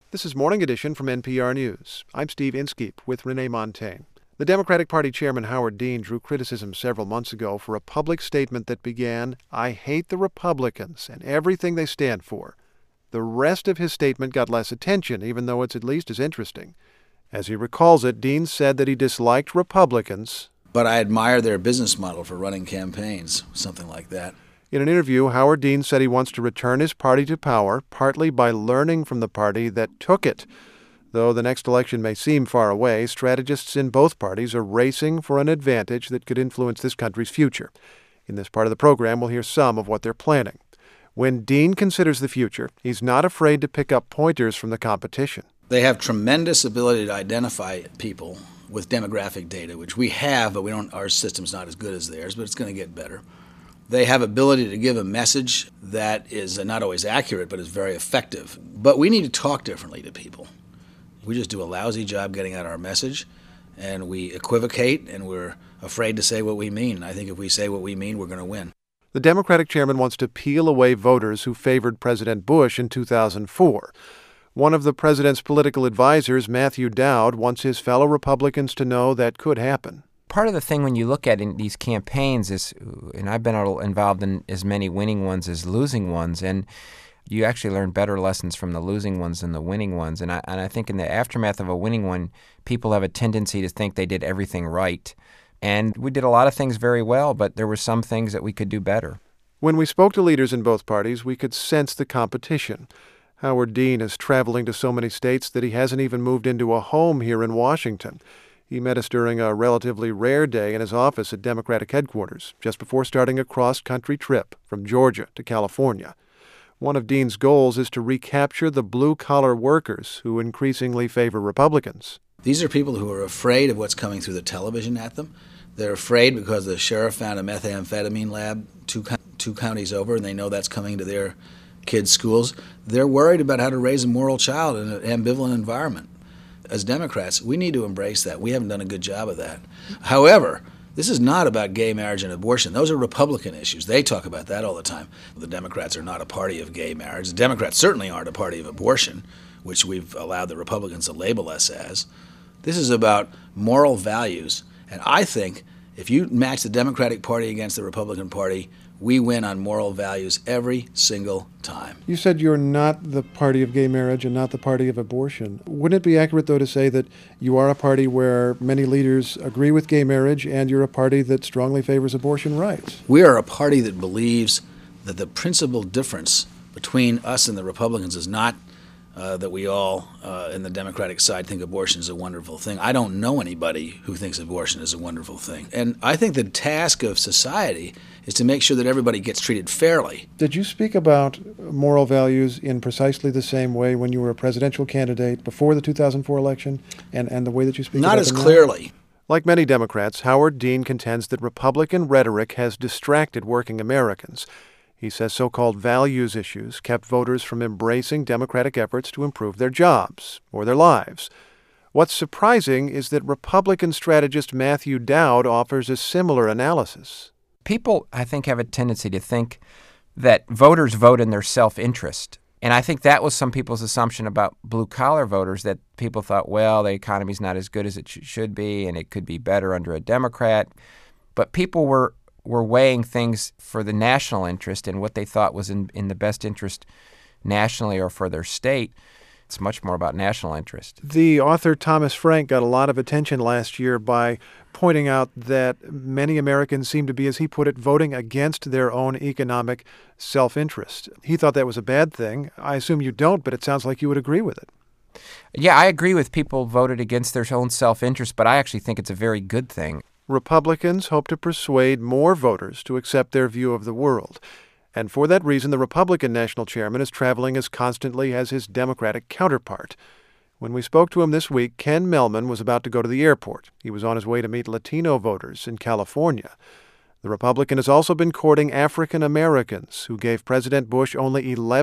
This is Morning Edition from NPR News. I'm Steve Inskeep with Renee Montaigne. The Democratic Party chairman Howard Dean drew criticism several months ago for a public statement that began, "I hate the Republicans and everything they stand for." The rest of his statement got less attention, even though it's at least as interesting. As he recalls it, Dean said that he disliked Republicans, but I admire their business model for running campaigns, something like that. In an interview, Howard Dean said he wants to return his party to power, partly by learning from the party that took it. Though the next election may seem far away, strategists in both parties are racing for an advantage that could influence this country's future. In this part of the program, we'll hear some of what they're planning. When Dean considers the future, he's not afraid to pick up pointers from the competition. They have tremendous ability to identify people with demographic data, which we have, but our system's not as good as theirs, but it's going to get better. They have ability to give a message that is not always accurate, but is very effective. But we need to talk differently to people. We just do a lousy job getting out our message, and we equivocate, and we're afraid to say what we mean. And I think if we say what we mean, we're going to win. The Democratic chairman wants to peel away voters who favored President Bush in 2004. One of the president's political advisors, Matthew Dowd, wants his fellow Republicans to know that could happen. Part of the thing when you look at in these campaigns is, and I've been involved in as many winning ones as losing ones, and you actually learn better lessons from the losing ones than the winning ones. And I think in the aftermath of a winning one, people have a tendency to think they did everything right. And we did a lot of things very well, but there were some things that we could do better. When we spoke to leaders in both parties, we could sense the competition. Howard Dean is traveling to so many states that he hasn't even moved into a home here in Washington. He met us during a relatively rare day in his office at Democratic headquarters, just before starting a cross-country trip from Georgia to California. One of Dean's goals is to recapture the blue-collar workers who increasingly favor Republicans. These are people who are afraid of what's coming through the television at them. They're afraid because the sheriff found a methamphetamine lab two counties over, and they know that's coming to their kids' schools. They're worried about how to raise a moral child in an ambivalent environment. As Democrats, we need to embrace that. We haven't done a good job of that. However, this is not about gay marriage and abortion. Those are Republican issues. They talk about that all the time. The Democrats are not a party of gay marriage. The Democrats certainly aren't a party of abortion, which we've allowed the Republicans to label us as. This is about moral values. And I think if you match the Democratic Party against the Republican Party, we win on moral values every single time. You said you're not the party of gay marriage and not the party of abortion. Wouldn't it be accurate, though, to say that you are a party where many leaders agree with gay marriage and you're a party that strongly favors abortion rights? We are a party that believes that the principal difference between us and the Republicans is not that we all in the Democratic side think abortion is a wonderful thing. I don't know anybody who thinks abortion is a wonderful thing. And I think the task of society is to make sure that everybody gets treated fairly. Did you speak about moral values in precisely the same way when you were a presidential candidate before the 2004 election and the way that you speak about them now? Not as clearly. Like many Democrats, Howard Dean contends that Republican rhetoric has distracted working Americans. He says so-called values issues kept voters from embracing Democratic efforts to improve their jobs or their lives. What's surprising is that Republican strategist Matthew Dowd offers a similar analysis. People, I think, have a tendency to think that voters vote in their self-interest. And I think that was some people's assumption about blue-collar voters, that people thought, well, the economy's not as good as it should be, and it could be better under a Democrat. But people were weighing things for the national interest and what they thought was in the best interest nationally or for their state. It's much more about national interest. The author Thomas Frank got a lot of attention last year by pointing out that many Americans seem to be, as he put it, voting against their own economic self-interest. He thought that was a bad thing. I assume you don't, but it sounds like you would agree with it. Yeah, I agree with people voted against their own self-interest, but I actually think it's a very good thing. Republicans hope to persuade more voters to accept their view of the world. And for that reason, the Republican national chairman is traveling as constantly as his Democratic counterpart. When we spoke to him this week, Ken Mehlman was about to go to the airport. He was on his way to meet Latino voters in California. The Republican has also been courting African Americans, who gave President Bush only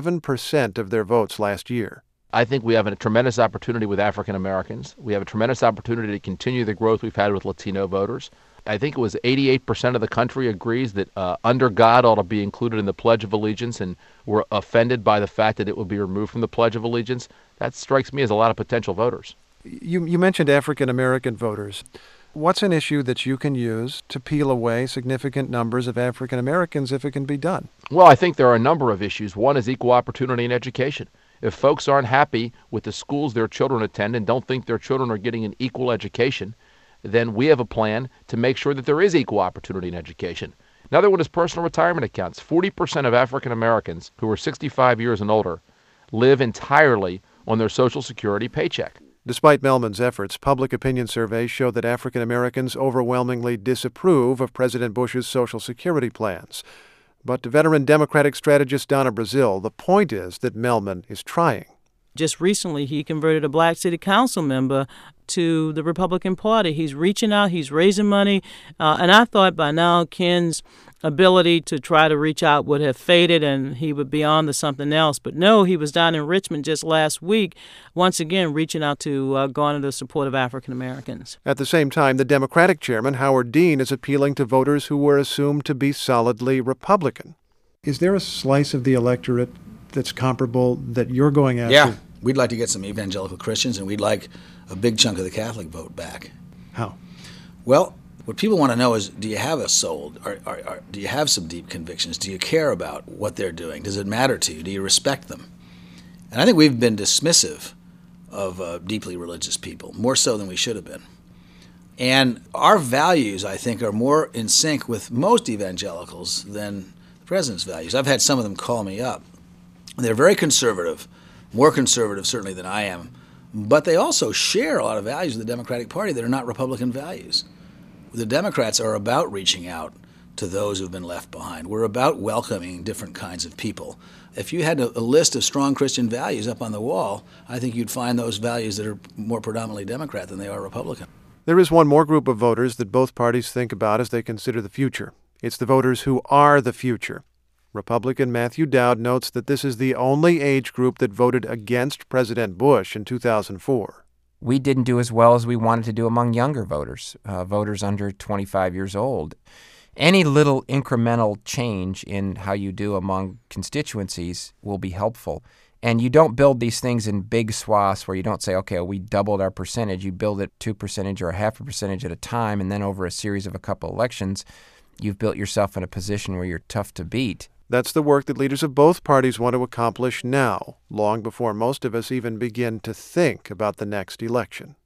11% of their votes last year. I think we have a tremendous opportunity with African Americans. We have a tremendous opportunity to continue the growth we've had with Latino voters. I think it was 88% of the country agrees that under God ought to be included in the Pledge of Allegiance, and were offended by the fact that it would be removed from the Pledge of Allegiance. That strikes me as a lot of potential voters. You mentioned African American voters. What's an issue that you can use to peel away significant numbers of African Americans if it can be done? Well, I think there are a number of issues. One is equal opportunity in education. If folks aren't happy with the schools their children attend and don't think their children are getting an equal education, then we have a plan to make sure that there is equal opportunity in education. Another one is personal retirement accounts. 40% of African Americans who are 65 years and older live entirely on their Social Security paycheck. Despite Melman's efforts, public opinion surveys show that African Americans overwhelmingly disapprove of President Bush's Social Security plans. But to veteran Democratic strategist Donna Brazile, the point is that Melman is trying. Just recently, he converted a black city council member to the Republican Party. He's reaching out, he's raising money, and I thought by now Ken's ability to try to reach out would have faded and he would be on to something else. But no, he was down in Richmond just last week, once again reaching out to garner the support of African Americans. At the same time, the Democratic chairman, Howard Dean, is appealing to voters who were assumed to be solidly Republican. Is there a slice of the electorate that's comparable that you're going after? Yeah, we'd like to get some evangelical Christians, and we'd like a big chunk of the Catholic vote back. How? Well, what people want to know is, do you have a soul? Do you have some deep convictions? Do you care about what they're doing? Does it matter to you? Do you respect them? And I think we've been dismissive of deeply religious people, more so than we should have been. And our values, I think, are more in sync with most evangelicals than the president's values. I've had some of them call me up. They're very conservative, more conservative certainly than I am, but they also share a lot of values of the Democratic Party that are not Republican values. The Democrats are about reaching out to those who've been left behind. We're about welcoming different kinds of people. If you had a list of strong Christian values up on the wall, I think you'd find those values that are more predominantly Democrat than they are Republican. There is one more group of voters that both parties think about as they consider the future. It's the voters who are the future. Republican Matthew Dowd notes that this is the only age group that voted against President Bush in 2004. We didn't do as well as we wanted to do among younger voters, voters under 25 years old. Any little incremental change in how you do among constituencies will be helpful. And you don't build these things in big swaths where you don't say, okay, we doubled our percentage. You build it 2% or 0.5% at a time, and then over a series of a couple elections, you've built yourself in a position where you're tough to beat. That's the work that leaders of both parties want to accomplish now, long before most of us even begin to think about the next election.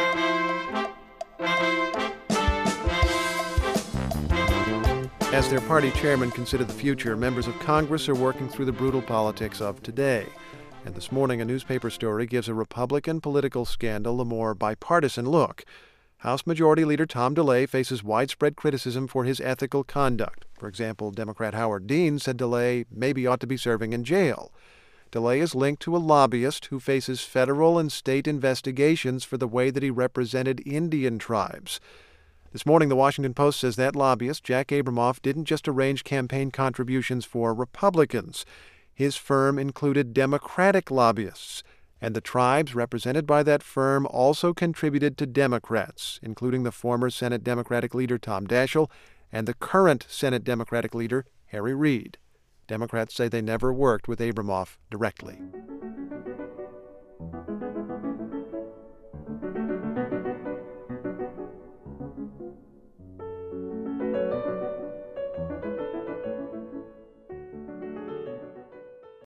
As their party chairmen consider the future, members of Congress are working through the brutal politics of today. And this morning, a newspaper story gives a Republican political scandal a more bipartisan look. House Majority Leader Tom DeLay faces widespread criticism for his ethical conduct. For example, Democrat Howard Dean said DeLay maybe ought to be serving in jail. DeLay is linked to a lobbyist who faces federal and state investigations for the way that he represented Indian tribes. This morning, the Washington Post says that lobbyist, Jack Abramoff, didn't just arrange campaign contributions for Republicans. His firm included Democratic lobbyists. And the tribes represented by that firm also contributed to Democrats, including the former Senate Democratic leader Tom Daschle and the current Senate Democratic leader Harry Reid. Democrats say they never worked with Abramoff directly.